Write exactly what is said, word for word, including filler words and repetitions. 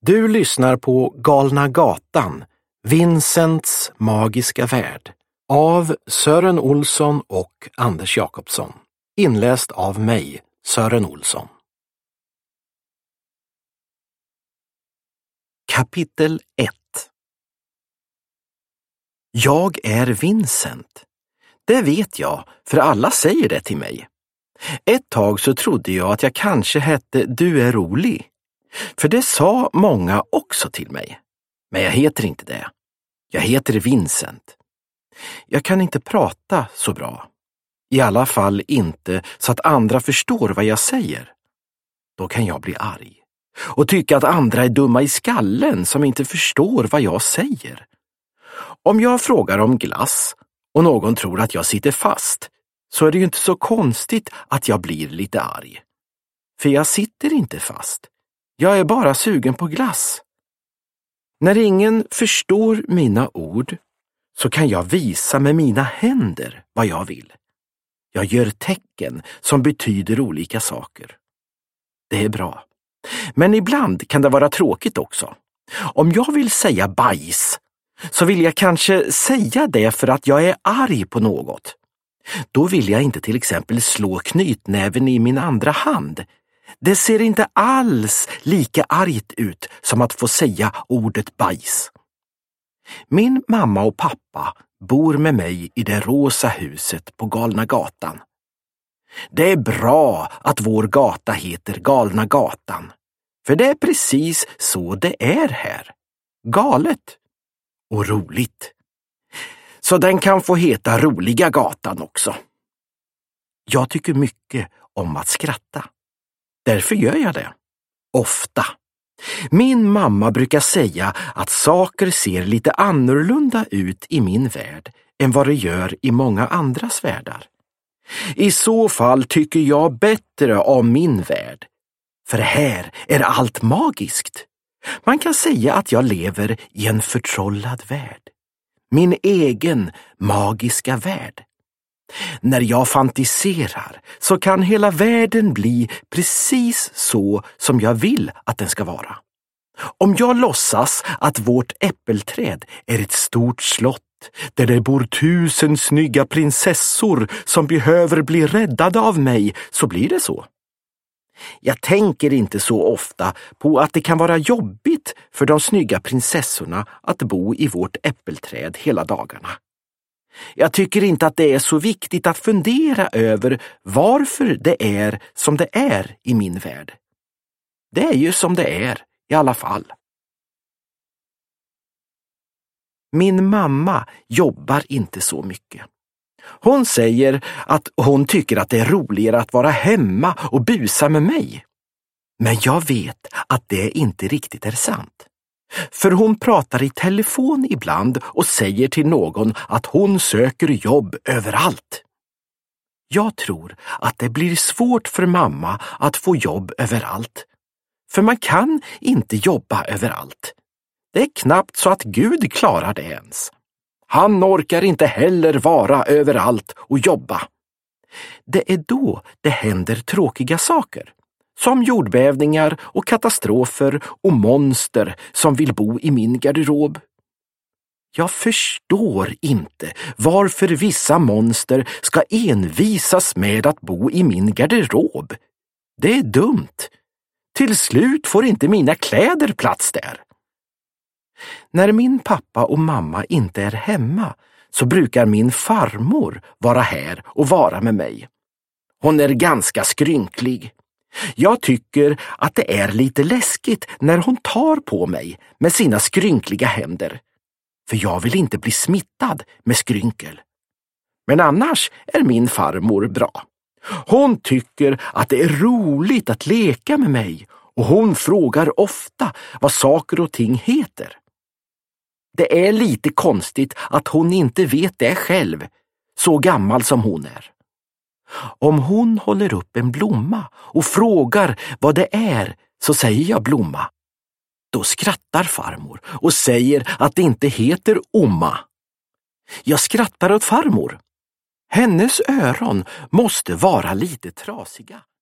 Du lyssnar på Galna gatan, Vincents magiska värld, av Sören Olsson och Anders Jakobsson. Inläst av mig, Sören Olsson. Kapitel ett. Jag är Vincent. Det vet jag, för alla säger det till mig. Ett tag så trodde jag att jag kanske hette Du är rolig. För det sa många också till mig. Men jag heter inte det. Jag heter Vincent. Jag kan inte prata så bra. I alla fall inte så att andra förstår vad jag säger. Då kan jag bli arg. Och tycka att andra är dumma i skallen som inte förstår vad jag säger. Om jag frågar om glass och någon tror att jag sitter fast, så är det ju inte så konstigt att jag blir lite arg. För jag sitter inte fast. Jag är bara sugen på glass. När ingen förstår mina ord så kan jag visa med mina händer vad jag vill. Jag gör tecken som betyder olika saker. Det är bra. Men ibland kan det vara tråkigt också. Om jag vill säga bajs så vill jag kanske säga det för att jag är arg på något. Då vill jag inte till exempel slå knytnäven i min andra hand. Det ser inte alls lika argt ut som att få säga ordet bajs. Min mamma och pappa bor med mig i det rosa huset på Galna gatan. Det är bra att vår gata heter Galna gatan. För det är precis så det är här. Galet och roligt. Så den kan få heta Roliga gatan också. Jag tycker mycket om att skratta. Därför gör jag det. Ofta. Min mamma brukar säga att saker ser lite annorlunda ut i min värld än vad det gör i många andras världar. I så fall tycker jag bättre om min värld. För här är allt magiskt. Man kan säga att jag lever i en förtrollad värld. Min egen magiska värld. När jag fantiserar så kan hela världen bli precis så som jag vill att den ska vara. Om jag låtsas att vårt äppelträd är ett stort slott där det bor tusen snygga prinsessor som behöver bli räddade av mig, så blir det så. Jag tänker inte så ofta på att det kan vara jobbigt för de snygga prinsessorna att bo i vårt äppelträd hela dagarna. Jag tycker inte att det är så viktigt att fundera över varför det är som det är i min värld. Det är ju som det är i alla fall. Min mamma jobbar inte så mycket. Hon säger att hon tycker att det är roligare att vara hemma och busa med mig. Men jag vet att det inte riktigt är sant. För hon pratar i telefon ibland och säger till någon att hon söker jobb överallt. Jag tror att det blir svårt för mamma att få jobb överallt. För man kan inte jobba överallt. Det är knappt så att Gud klarar det ens. Han orkar inte heller vara överallt och jobba. Det är då det händer tråkiga saker. Som jordbävningar och katastrofer och monster som vill bo i min garderob. Jag förstår inte varför vissa monster ska envisas med att bo i min garderob. Det är dumt. Till slut får inte mina kläder plats där. När min pappa och mamma inte är hemma så brukar min farmor vara här och vara med mig. Hon är ganska skrynklig. Jag tycker att det är lite läskigt när hon tar på mig med sina skrynkliga händer. För jag vill inte bli smittad med skrynkel. Men annars är min farmor bra. Hon tycker att det är roligt att leka med mig och hon frågar ofta vad saker och ting heter. Det är lite konstigt att hon inte vet det själv, så gammal som hon är. Om hon håller upp en blomma och frågar vad det är, så säger jag blomma. Då skrattar farmor och säger att det inte heter omma. Jag skrattar åt farmor. Hennes öron måste vara lite trasiga.